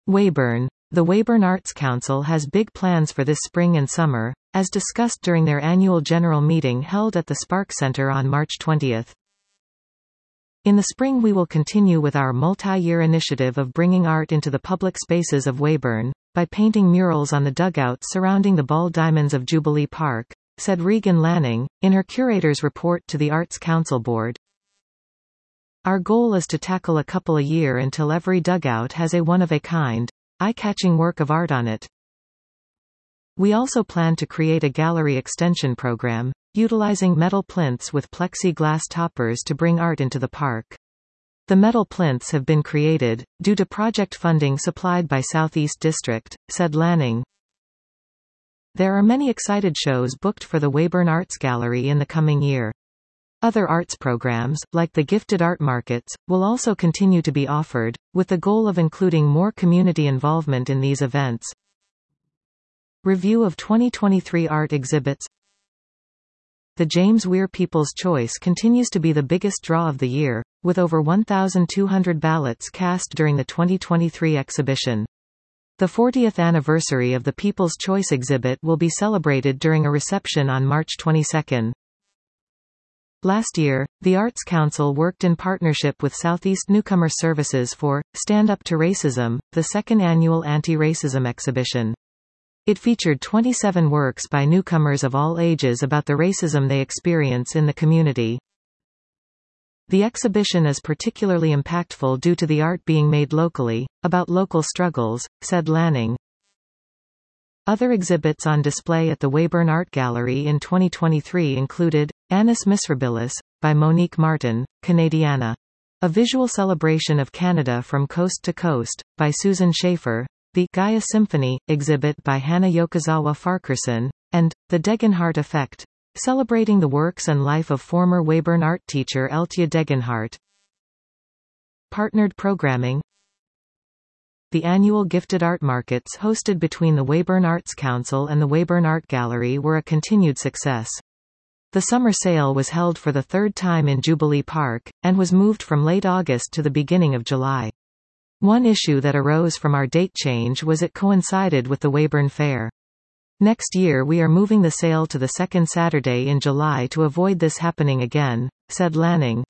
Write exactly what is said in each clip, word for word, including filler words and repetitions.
Weyburn. The Weyburn Arts Council has big plans for this spring and summer, as discussed during their annual general meeting held at the Spark Centre on March twentieth. In the spring we will continue with our multi-year initiative of bringing art into the public spaces of Weyburn, by painting murals on the dugouts surrounding the ball diamonds of Jubilee Park, said Regan Lanning, in her curator's report to the Arts Council Board. Our goal is to tackle a couple a year until every dugout has a one-of-a-kind, eye-catching work of art on it. We also plan to create a gallery extension program, utilizing metal plinths with plexiglass toppers to bring art into the park. The metal plinths have been created, due to project funding supplied by Southeast District, said Lanning. There are many excited shows booked for the Weyburn Arts Gallery in the coming year. Other arts programs, like the Gifted Art Markets, will also continue to be offered, with the goal of including more community involvement in these events. Review of twenty twenty-three art exhibits. The James Weir People's Choice continues to be the biggest draw of the year, with over one thousand two hundred ballots cast during the twenty twenty-three exhibition. The fortieth anniversary of the People's Choice exhibit will be celebrated during a reception on March twenty-second. Last year, the Arts Council worked in partnership with Southeast Newcomer Services for Stand Up to Racism, the second annual anti-racism exhibition. It featured twenty-seven works by newcomers of all ages about the racism they experience in the community. The exhibition is particularly impactful due to the art being made locally, about local struggles, said Lanning. Other exhibits on display at the Weyburn Art Gallery in twenty twenty-three included Annus Misrabilis, by Monique Martin, Canadiana. A visual celebration of Canada from coast to coast, by Susan Schaefer, the Gaia Symphony exhibit by Hannah Yokozawa Farquharson, and The Degenhardt Effect, celebrating the works and life of former Weyburn art teacher Eltje Degenhardt. Partnered programming. The annual Gifted Art Markets hosted between the Weyburn Arts Council and the Weyburn Art Gallery were a continued success. The summer sale was held for the third time in Jubilee Park, and was moved from late August to the beginning of July. One issue that arose from our date change was it coincided with the Weyburn Fair. Next year we are moving the sale to the second Saturday in July to avoid this happening again, said Lanning.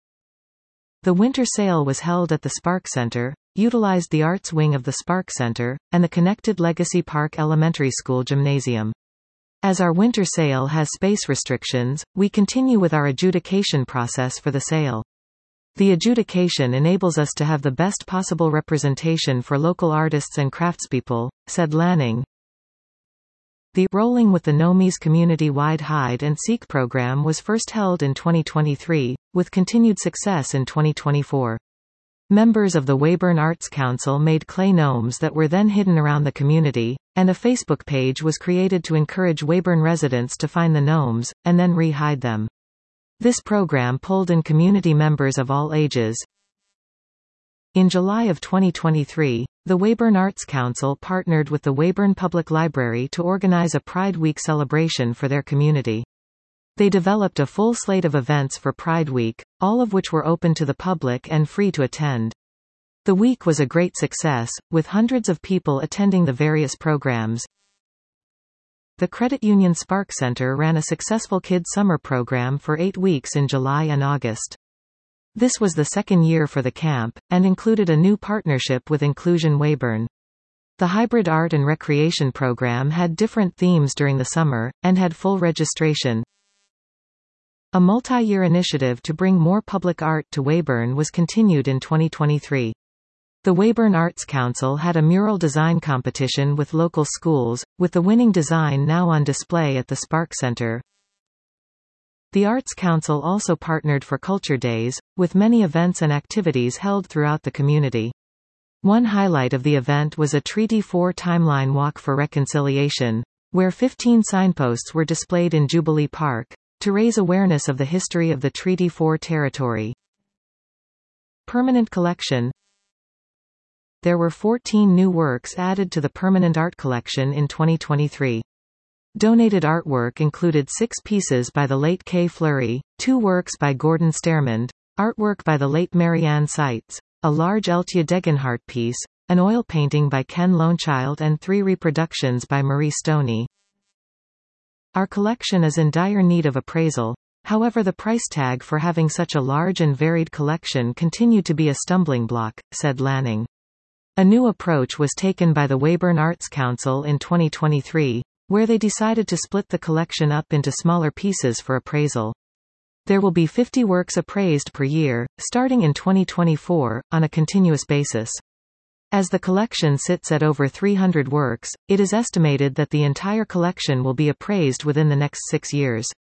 The winter sale was held at the Spark Centre, utilized the arts wing of the Spark Centre, and the connected Legacy Park Elementary School Gymnasium. As our winter sale has space restrictions, we continue with our adjudication process for the sale. The adjudication enables us to have the best possible representation for local artists and craftspeople, said Lanning. The Rolling with the Nomies community-wide hide and seek program was first held in twenty twenty-three, with continued success in twenty twenty-four. Members of the Weyburn Arts Council made clay gnomes that were then hidden around the community, and a Facebook page was created to encourage Weyburn residents to find the gnomes, and then re-hide them. This program pulled in community members of all ages. In July of twenty twenty-three, the Weyburn Arts Council partnered with the Weyburn Public Library to organize a Pride Week celebration for their community. They developed a full slate of events for Pride Week, all of which were open to the public and free to attend. The week was a great success, with hundreds of people attending the various programs. The Credit Union Spark Centre ran a successful Kids Summer program for eight weeks in July and August. This was the second year for the camp, and included a new partnership with Inclusion Weyburn. The hybrid art and recreation program had different themes during the summer, and had full registration. A multi-year initiative to bring more public art to Weyburn was continued in twenty twenty-three. The Weyburn Arts Council had a mural design competition with local schools, with the winning design now on display at the Spark Centre. The Arts Council also partnered for Culture Days, with many events and activities held throughout the community. One highlight of the event was a Treaty four Timeline Walk for Reconciliation, where fifteen signposts were displayed in Jubilee Park, to raise awareness of the history of the Treaty four territory. Permanent collection. There were fourteen new works added to the permanent art collection in twenty twenty-three. Donated artwork included six pieces by the late Kay Fleury, two works by Gordon Stermond, artwork by the late Marianne Seitz, a large Eltje Degenhardt piece, an oil painting by Ken Lonechild and three reproductions by Marie Stoney. Our collection is in dire need of appraisal. However, the price tag for having such a large and varied collection continued to be a stumbling block, said Lanning. A new approach was taken by the Weyburn Arts Council in twenty twenty-three, where they decided to split the collection up into smaller pieces for appraisal. There will be fifty works appraised per year, starting in twenty twenty-four, on a continuous basis. As the collection sits at over three hundred works, it is estimated that the entire collection will be appraised within the next six years.